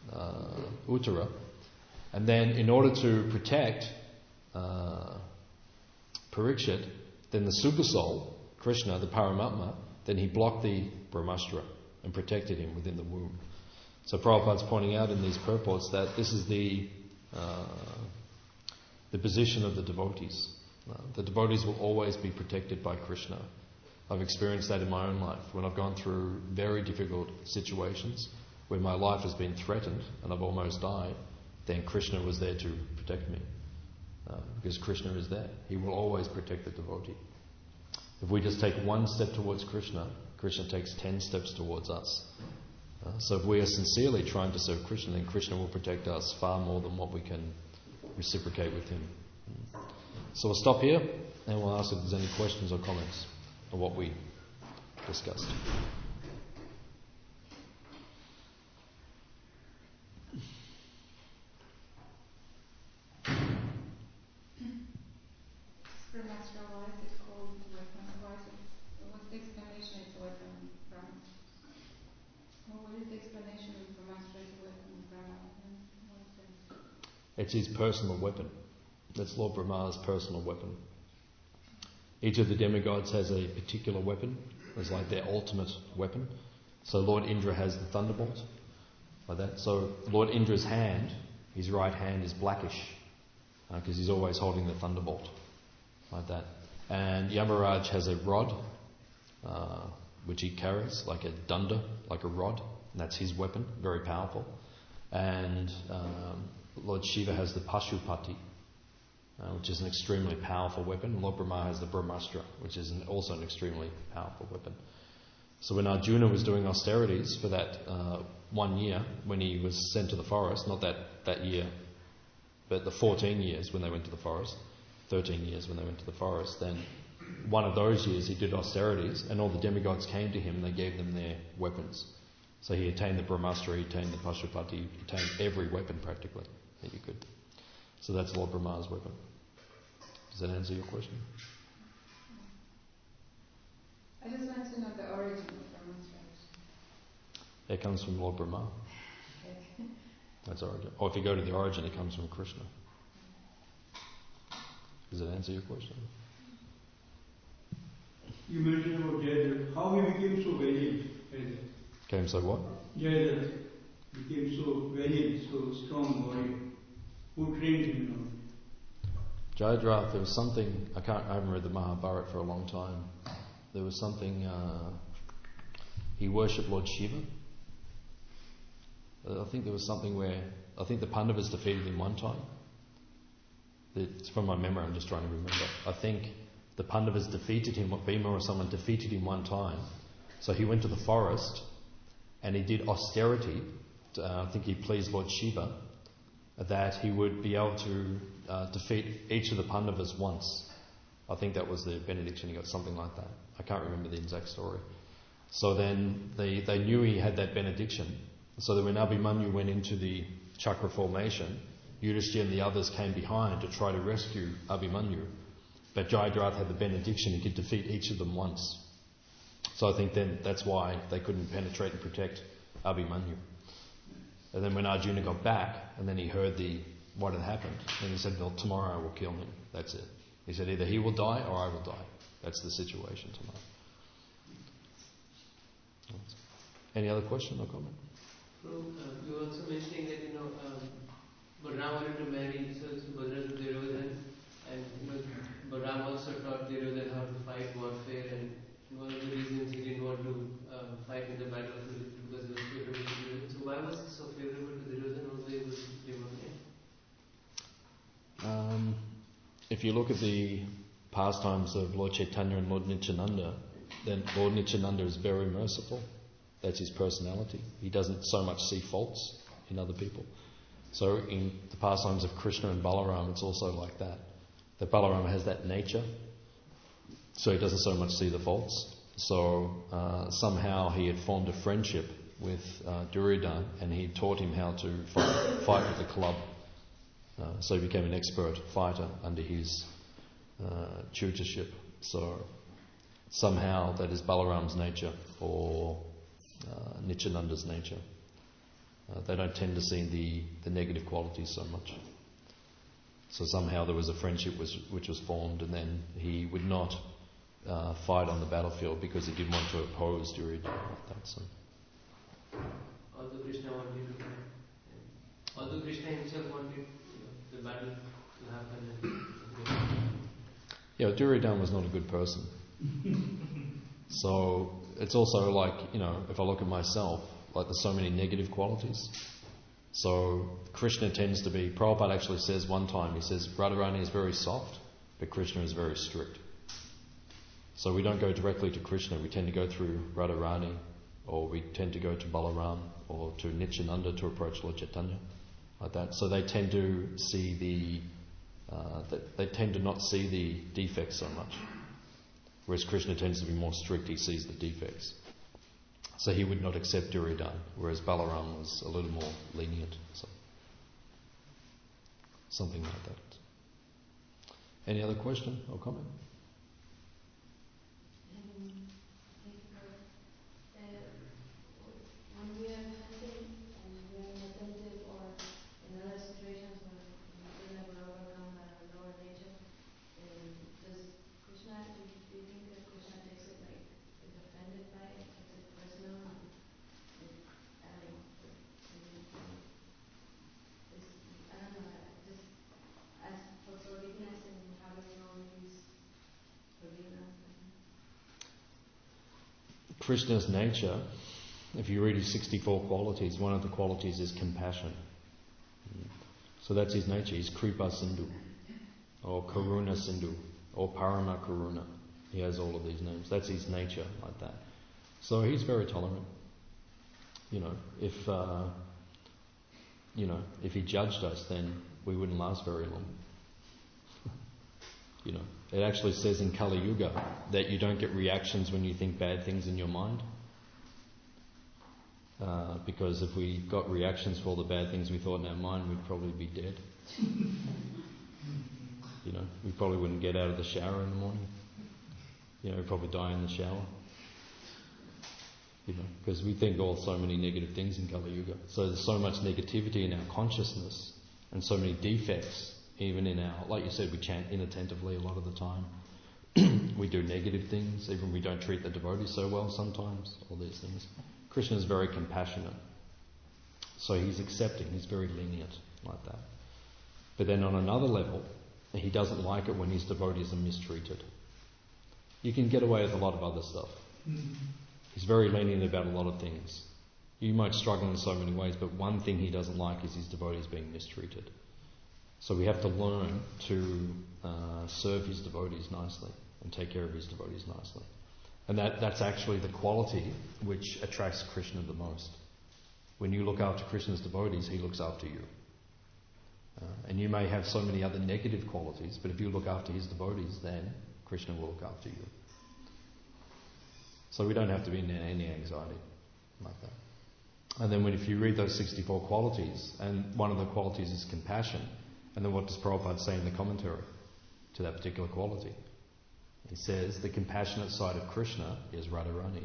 uh, Uttara, and then in order to protect uh, Parikshit, then the Super Soul, Krishna, the Paramatma, then he blocked the Brahmastra and protected him within the womb. So Prabhupada's pointing out in these purports that this is the uh, the position of the devotees. Uh, the devotees will always be protected by Krishna. I've experienced that in my own life when I've gone through very difficult situations where my life has been threatened and I've almost died. Then Krishna was there to protect me. Uh, because Krishna is there. He will always protect the devotee. If we just take one step towards Krishna, Krishna takes ten steps towards us. Uh, so if we are sincerely trying to serve Krishna, then Krishna will protect us far more than what we can reciprocate with him. So we'll stop here and we'll ask if there's any questions or comments on what we discussed. Brahmastra, why is it called weapon? Why is it, what's the explanation it's a weapon of Brahma? Well, what is the explanation of Brahmastra is a weapon of Brahma? What is that? It's his personal weapon. That's Lord Brahma's personal weapon. Each of the demigods has a particular weapon. It's like their ultimate weapon. So Lord Indra has the thunderbolt, like that. So Lord Indra's hand, his right hand is blackish, because uh, he's always holding the thunderbolt, like that. And Yamaraj has a rod, uh, which he carries, like a dunda, like a rod. And that's his weapon, very powerful. And um, Lord Shiva has the Pashupati, uh, which is an extremely powerful weapon. Lord Brahma has the Brahmastra, which is an, also an extremely powerful weapon. So when Arjuna was doing austerities for that uh, one year, when he was sent to the forest, not that, that year, but the fourteen years when they went to the forest, thirteen years when they went to the forest, then one of those years he did austerities and all the demigods came to him and they gave them their weapons. So he attained the Brahmastra, he attained the Pashupati, he attained every weapon practically that you could. So that's Lord Brahma's weapon. Does that answer your question? I just want to know the origin of Brahmastra. It comes from Lord Brahma. Okay. That's origin. Or if you go to the origin, it comes from Krishna. Does that answer your question? You mentioned about Jayadratha. How he became so valiant? Came so what? Jayadratha became so valiant, so strong warrior. Who trained him? You know? Jayadratha, there was something, I can't, I haven't read the Mahabharata for a long time. There was something, uh, he worshipped Lord Shiva. I think there was something where, I think the Pandavas defeated him one time. It's from my memory, I'm just trying to remember. I think the Pandavas defeated him, or Bhima or someone defeated him one time. So he went to the forest and he did austerity. To, uh, I think he pleased Lord Shiva that he would be able to uh, defeat each of the Pandavas once. I think that was the benediction he got, something like that. I can't remember the exact story. So then they, they knew he had that benediction. So that when Abhimanyu went into the chakra formation, Yudhishthira and the others came behind to try to rescue Abhimanyu. But Jayadratha had the benediction, he could defeat each of them once. So I think then that's why they couldn't penetrate and protect Abhimanyu. And then when Arjuna got back, and then he heard the what had happened, and he said, well, tomorrow I will kill him. That's it. He said, either he will die or I will die. That's the situation tomorrow. Any other question or comment? So, uh, you were also mentioning that, you know, um, Balaram wanted to marry so, so Balaram to Duryodhana, and, you know, Balaram also taught Duryodhana how to fight warfare, and one of the reasons he didn't want to um, fight in the battle of Kurukshetra because it was favorable to Duryodhana. So why was it so favorable to Duryodhana although he was Devamaya? Um, if you look at the pastimes of Lord Chaitanya and Lord Nityananda, then Lord Nityananda is very merciful. That's his personality. He doesn't so much see faults in other people. So in the pastimes of Krishna and Balaram, it's also like that. That Balaram has that nature, so he doesn't so much see the faults. So uh, somehow he had formed a friendship with uh, Duryodhana, and he taught him how to fight, fight with a club. Uh, so he became an expert fighter under his uh, tutorship. So somehow that is Balaram's nature, or uh, Nityananda's nature. Uh, they don't tend to see the, the negative qualities so much. So somehow there was a friendship which, which was formed, and then he would not uh, fight on the battlefield because he didn't want to oppose Duryodhana like that. So. Although Krishna wanted to fight, although Krishna himself wanted, you know, the battle to happen. And yeah, Duryodhana was not a good person. So it's also like, you know, if I look at myself, like there's so many negative qualities. So Krishna tends to be, Prabhupada actually says one time, he says Radharani is very soft, but Krishna is very strict. So we don't go directly to Krishna, we tend to go through Radharani, or we tend to go to Balaram, or to Nityananda to approach Lord Chaitanya, like that. So they tend to see the, uh, they, they tend to not see the defects so much. Whereas Krishna tends to be more strict, he sees the defects. So he would not accept Duryodhana, whereas Balaram was a little more lenient. So something like that. Any other question or comment? Krishna's nature, if you read his sixty-four qualities, one of the qualities is compassion. So that's his nature. He's Kripa Sindhu, or Karuna Sindhu, or Parama Karuna. He has all of these names. That's his nature, like that. So he's very tolerant. You know, if uh, you know, if he judged us, then we wouldn't last very long. You know, it actually says in Kali Yuga that you don't get reactions when you think bad things in your mind. Uh, because if we got reactions for all the bad things we thought in our mind, we'd probably be dead. You know, we probably wouldn't get out of the shower in the morning. You know, we'd probably die in the shower. You know, because we think all so many negative things in Kali Yuga. So there's so much negativity in our consciousness and so many defects. Even in our, like you said, we chant inattentively a lot of the time. We do negative things, even we don't treat the devotees so well sometimes, all these things. Krishna is very compassionate. So he's accepting, he's very lenient like that. But then on another level, he doesn't like it when his devotees are mistreated. You can get away with a lot of other stuff. He's very lenient about a lot of things. You might struggle in so many ways, but one thing he doesn't like is his devotees being mistreated. So we have to learn to uh, serve his devotees nicely and take care of his devotees nicely. And that, that's actually the quality which attracts Krishna the most. When you look after Krishna's devotees, he looks after you. Uh, and you may have so many other negative qualities, but if you look after his devotees, then Krishna will look after you. So we don't have to be in any anxiety like that. And then when if you read those sixty-four qualities, and one of the qualities is compassion, and then what does Prabhupada say in the commentary to that particular quality? He says the compassionate side of Krishna is Radharani.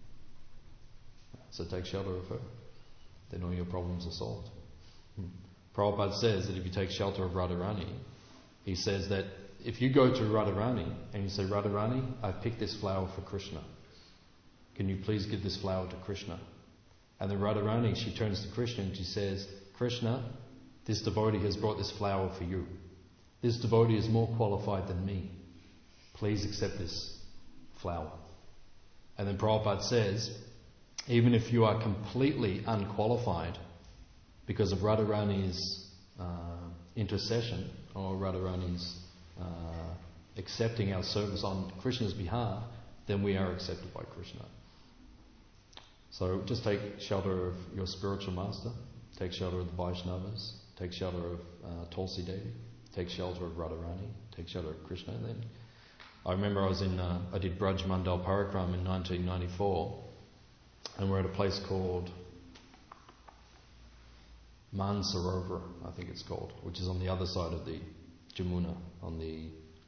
So take shelter of her. Then all your problems are solved. Hmm. Prabhupada says that if you take shelter of Radharani, he says that if you go to Radharani and you say, Radharani, I've picked this flower for Krishna. Can you please give this flower to Krishna? And then Radharani, she turns to Krishna and she says, Krishna, this devotee has brought this flower for you. This devotee is more qualified than me. Please accept this flower. And then Prabhupada says, even if you are completely unqualified because of Radharani's uh, intercession or Radharani's uh, accepting our service on Krishna's behalf, then we are accepted by Krishna. So just take shelter of your spiritual master, take shelter of the Vaishnavas, take shelter of uh, Tulsi Devi, take shelter of Radharani, take shelter of Krishna. And then I remember I was in, uh, I did Braj Mandal Parikram in nineteen ninety-four, and we're at a place called Mansarovar, I think it's called, which is on the other side of the Jamuna, on the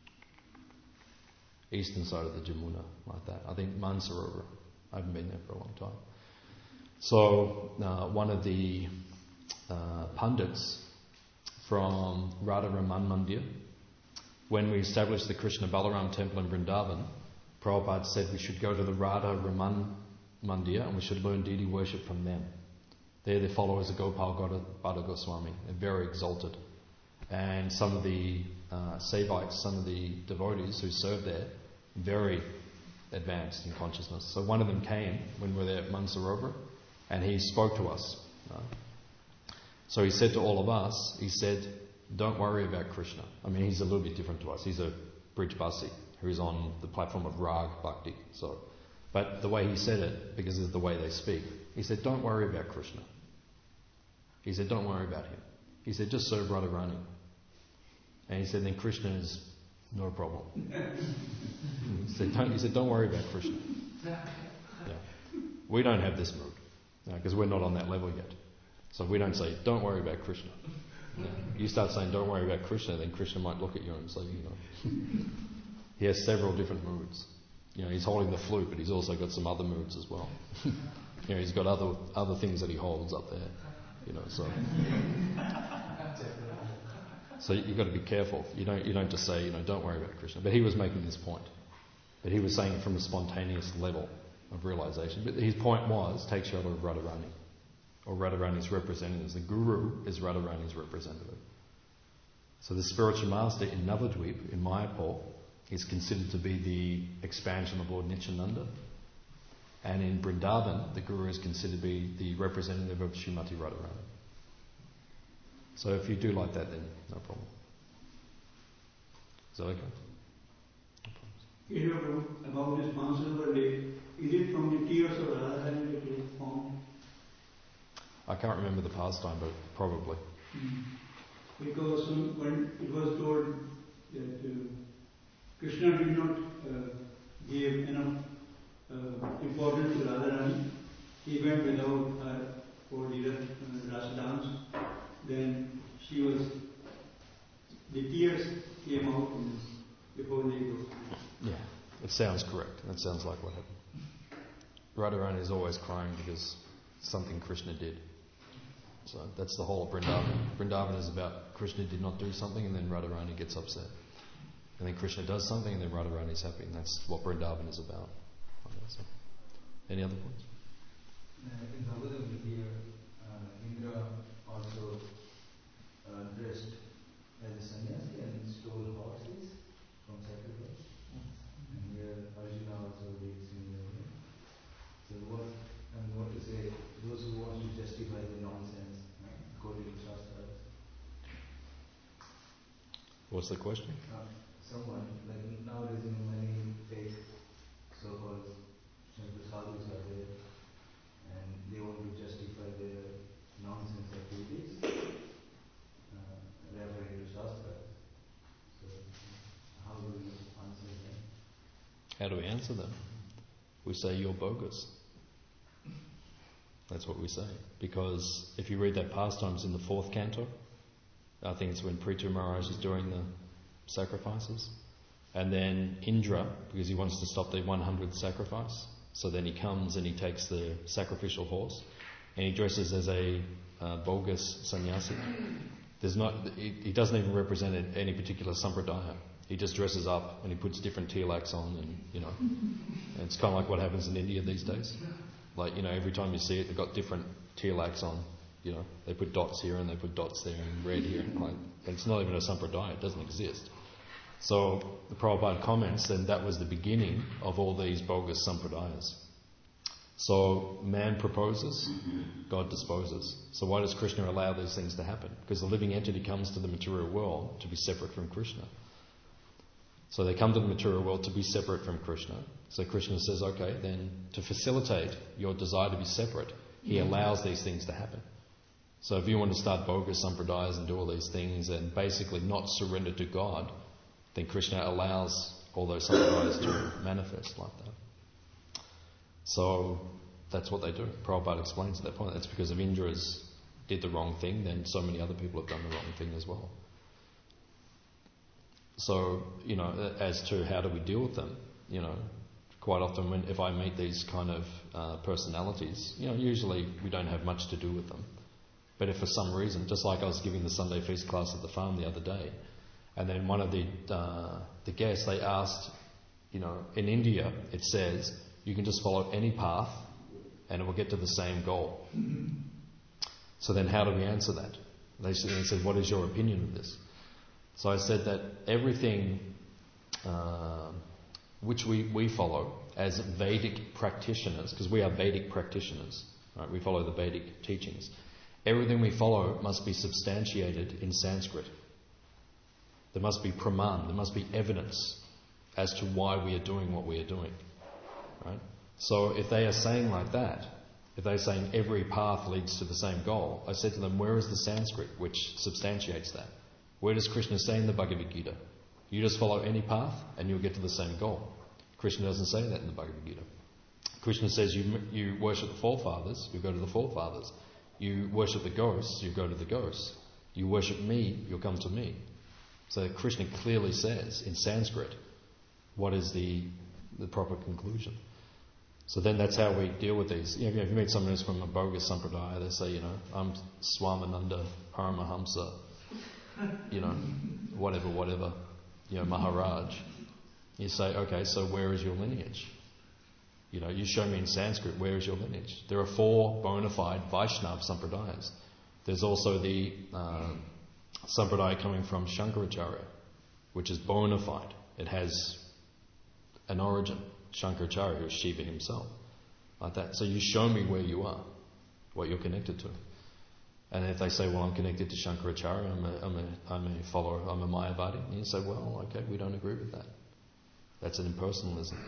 eastern side of the Jamuna, like that. I think Mansarovar. I haven't been there for a long time. So uh, one of the uh, pundits from Radha Raman Mandir, when we established the Krishna Balaram temple in Vrindavan, Prabhupada said we should go to the Radha Raman Mandir and we should learn deity worship from them. They're the followers of Gopal Bhatta Goswami. They're very exalted. And some of the uh, Sevites, some of the devotees who serve there, very advanced in consciousness. So one of them came when we were there at Mansarovar and he spoke to us. Uh, so he said to all of us, he said, don't worry about Krishna. I mean, he's a little bit different to us. He's a Brijbasi who's on the platform of Rag Bhakti. So, but the way he said it, because it's the way they speak, he said, don't worry about Krishna. He said, don't worry about him. He said, just serve Radharani. And he said, then Krishna is no problem. He said, don't, he said, don't worry about Krishna. Yeah. We don't have this mood, because we're not on that level yet. So we don't say, don't worry about Krishna. No. You start saying, don't worry about Krishna, then Krishna might look at you and say, you know. He has several different moods. You know, he's holding the flute, but he's also got some other moods as well. You know, he's got other other things that he holds up there. You know, so so you've got to be careful. You don't you don't just say, you know, don't worry about Krishna. But he was making this point. But he was saying it from a spontaneous level of realization. But his point was, take shelter of Radharani, or Radharani's representatives. The Guru is Radharani's representative. So the spiritual master in Navadvip, in Mayapur, is considered to be the expansion of Lord Nityananda. And in Vrindavan, the Guru is considered to be the representative of Srimati Radharani. So if you do like that, then no problem. Is that okay? No You know, about this Mansarovar lake, is it from the tears of Radharani that it is formed? I can't remember the pastime, but probably. Mm. Because when it was told that uh, Krishna did not uh, give enough uh, importance to Radharani, he went without her for the uh, rasa dance. Then she was, the tears came out before they go. Yeah, it sounds correct. That sounds like what happened. Radharani is always crying because something Krishna did. So that's the whole of Vrindavan. Vrindavan is about Krishna did not do something and then Radharani gets upset. And then Krishna does something and then Radharani is happy. And that's what Vrindavan is about. Okay, so. Any other points? Uh, in Bhagavad Gita, uh, Indra also uh, dressed as a sannyasi and stole horses from sacrifice. Mm-hmm. And here Arjuna also did similarly. So what I'm going to say, those who want to justify the nonsense, uh, according to Shastras. What's the question? Uh, someone, like nowadays, you know, many fake so-called sadhus are there, and they want to justify their nonsense activities, uh, referring to Shastras. So, how do we answer them? How do we answer them? We say you're bogus. That's what we say. Because if you read that pastimes in the fourth canto, I think it's when Prithu Maharaj is doing the sacrifices. And then Indra, because he wants to stop the one hundredth sacrifice, so then he comes and he takes the sacrificial horse and he dresses as a uh, bogus sannyasi. There's not, he, he doesn't even represent any particular sampradaya. He just dresses up and he puts different tilaks on, and you know, and it's kind of like what happens in India these days. Like, you know, every time you see it, they've got different tilaks on. You know, they put dots here and they put dots there and red here. And like, it's not even a sampradaya, it doesn't exist. So the Prabhupada comments, and that was the beginning of all these bogus sampradayas. So man proposes, God disposes. So why does Krishna allow these things to happen? Because the living entity comes to the material world to be separate from Krishna. So they come to the material world to be separate from Krishna. So Krishna says, okay, then to facilitate your desire to be separate, he allows these things to happen. So if you want to start bogus sampradayas and do all these things and basically not surrender to God, then Krishna allows all those sampradayas to manifest like that. So that's what they do. Prabhupada explains at that point. That's because if Indra's did the wrong thing, then so many other people have done the wrong thing as well. So, you know, as to how do we deal with them, you know, quite often when if I meet these kind of uh, personalities, you know, usually we don't have much to do with them. But if for some reason, just like I was giving the Sunday feast class at the farm the other day, and then one of the uh, the guests, they asked you know, in India it says you can just follow any path and it will get to the same goal. So then how do we answer that? They said, what is your opinion of this? So I said that everything uh, which we, we follow as Vedic practitioners, because we are Vedic practitioners, right? We follow the Vedic teachings. Everything we follow must be substantiated in Sanskrit. There must be praman, there must be evidence as to why we are doing what we are doing. Right? So if they are saying like that, if they're saying every path leads to the same goal, I said to them, where is the Sanskrit which substantiates that? Where does Krishna say in the Bhagavad Gita? You just follow any path and you'll get to the same goal. Krishna doesn't say that in the Bhagavad Gita. Krishna says you, you worship the forefathers, you go to the forefathers. You worship the ghosts, you go to the ghosts. You worship me, you'll come to me. So Krishna clearly says in Sanskrit what is the the proper conclusion. So then that's how we deal with these. You know, if you meet someone who's from a bogus sampradaya, they say, you know, I'm Swaminanda Paramahamsa, you know, whatever, whatever, you know, Maharaj. You say, okay, so where is your lineage? You know, you show me in Sanskrit, where is your lineage? There are four bona fide Vaishnava sampradayas. There's also the uh, sampradaya coming from Shankaracharya, which is bona fide. It has an origin. Shankaracharya, who is Shiva himself. Like that. So you show me where you are, what you're connected to. And if they say, well, I'm connected to Shankaracharya, I'm a, I'm a, I'm a follower, I'm a Mayavadi, and you say, well, okay, we don't agree with that. That's an impersonalism.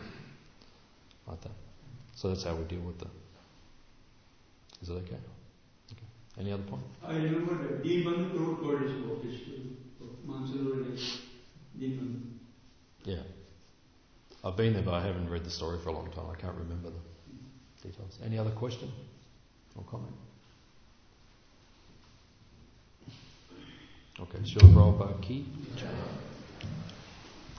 Like that. So that's how we deal with them. Is it okay? Okay. Any other point? I remember that Deepan wrote Goddess about this Mansalur Lake. Deepan. Yeah. I've been there, but I haven't read the story for a long time. I can't remember the details. Any other question or comment? Okay, Srila Prabhupada Ki.